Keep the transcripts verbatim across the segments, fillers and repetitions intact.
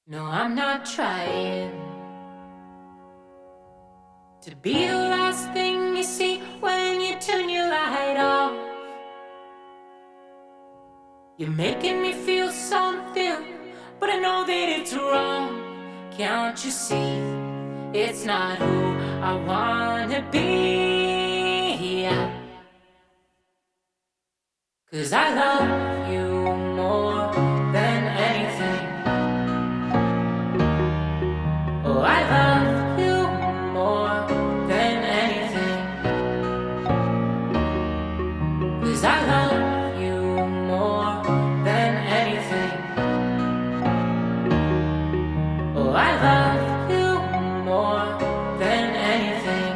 No, I'm not trying to be the last thing you see when you turn your light off. You're making me feel something, but I know that it's wrong. Can't you see? It's not who I wanna be. Yeah. 'Cause I love you more than anything. Oh, I love you more than anything. 'Cause I love you more than anything. Oh, I love you more than anything.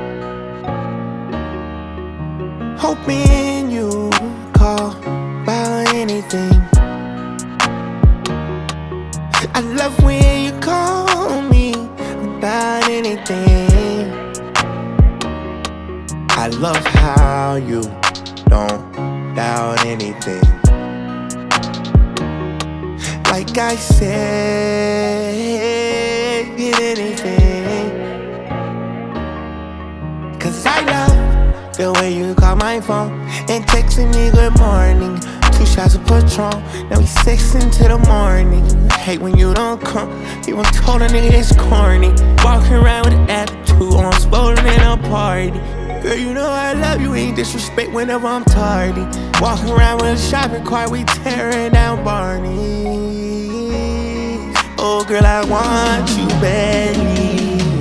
Hope me and you call about anything. I love when you call me about anything. I love how you don't doubt anything. Like I said, get anything. 'Cause I love the way you call my phone and texting me good morning. Two shots of Patron, now we sexing till the morning. Hate when you don't come, you want told a nigga it's corny. Walking around with an attitude on, swollen in a party. Girl, you know I love you, ain't disrespect whenever I'm tardy. Walking around with a shopping cart, we tearing down Barney's. Oh girl, I want you badly.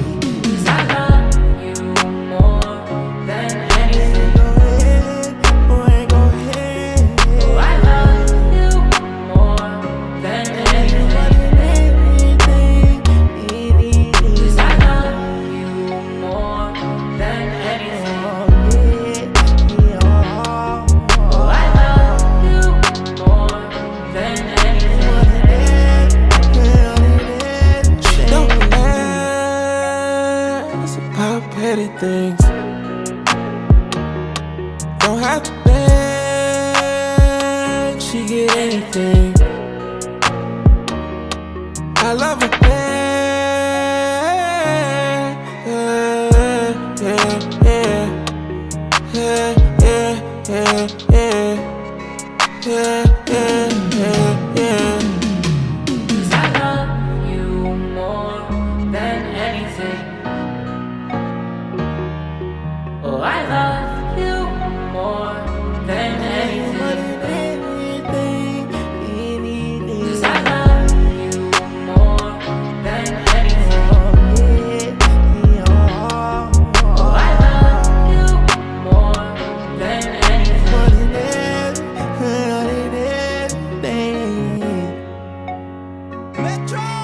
Petty things don't have to beg, she get anything. I love her bad, yeah, yeah, yeah, yeah, yeah, yeah, yeah, yeah, yeah, yeah, yeah. 'Cause I love you more than anything. Oh, I love you more than anything. 'Cause I love you more than anything. Oh, I love you more than anything. Metro!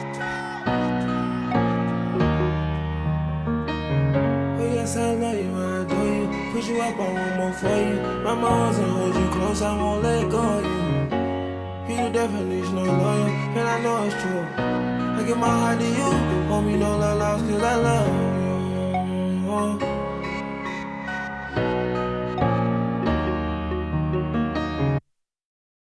Yes, I love you, I adore you. Push you up, I want more for you. Wrap my arms and hold you close, I won't let go of you. You the definition of loyal, and I know it's true. I give my heart to you, want me don't let lost, cause I love you.